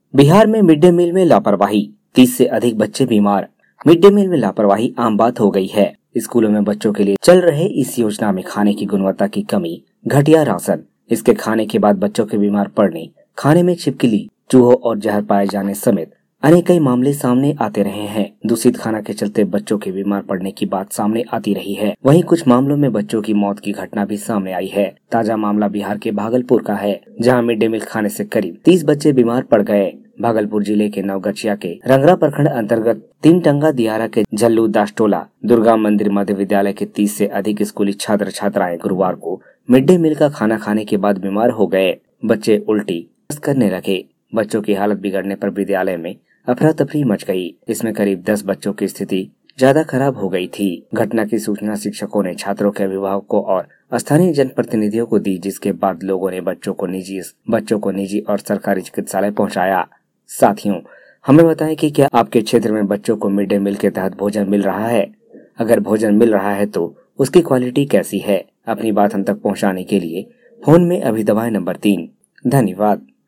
बिहार में mid day meal में लापरवाही, 30 से अधिक बच्चे बीमार। मिड डे मील में लापरवाही आम बात हो गई है। स्कूलों में बच्चों के लिए चल रहे इस योजना में खाने की गुणवत्ता की कमी, घटिया राशन, इसके खाने के बाद बच्चों के बीमार पड़ने, खाने में छिपकली, चूहों और जहर पाए जाने समेत अनेक कई मामले सामने आते रहे हैं। दूषित खाना के चलते बच्चों के बीमार पड़ने की बात सामने आती रही है। वहीं कुछ मामलों में बच्चों की मौत की घटना भी सामने आई है। ताजा मामला बिहार के भागलपुर का है, जहां मिड डे मील खाने से करीब 30 बच्चे बीमार पड़ गए। भागलपुर जिले के नवगछिया के रंगरा प्रखंड अंतर्गत तीन टंगा दियारा के झल्लू दास टोला दुर्गा मंदिर मध्य विद्यालय के 30 से अधिक स्कूली छात्र छात्राएं गुरुवार को मिड डे मील का खाना खाने के बाद बीमार हो गए। बच्चे उल्टी करने लगे। बच्चों की हालत बिगड़ने पर विद्यालय में अफरा तफरी मच गई। इसमें करीब 10 बच्चों की स्थिति ज्यादा खराब हो गई थी। घटना की सूचना शिक्षकों ने छात्रों के अभिभावकों और स्थानीय जनप्रतिनिधियों को दी, जिसके बाद लोगों ने बच्चों को निजी और सरकारी चिकित्सालय पहुंचाया। साथियों, हमें बताएं कि क्या आपके क्षेत्र में बच्चों को मिड डे मील के तहत भोजन मिल रहा है? अगर भोजन मिल रहा है तो उसकी क्वालिटी कैसी है? अपनी बात हम तक पहुँचाने के लिए फोन में अभी दबाएं नंबर 3। धन्यवाद।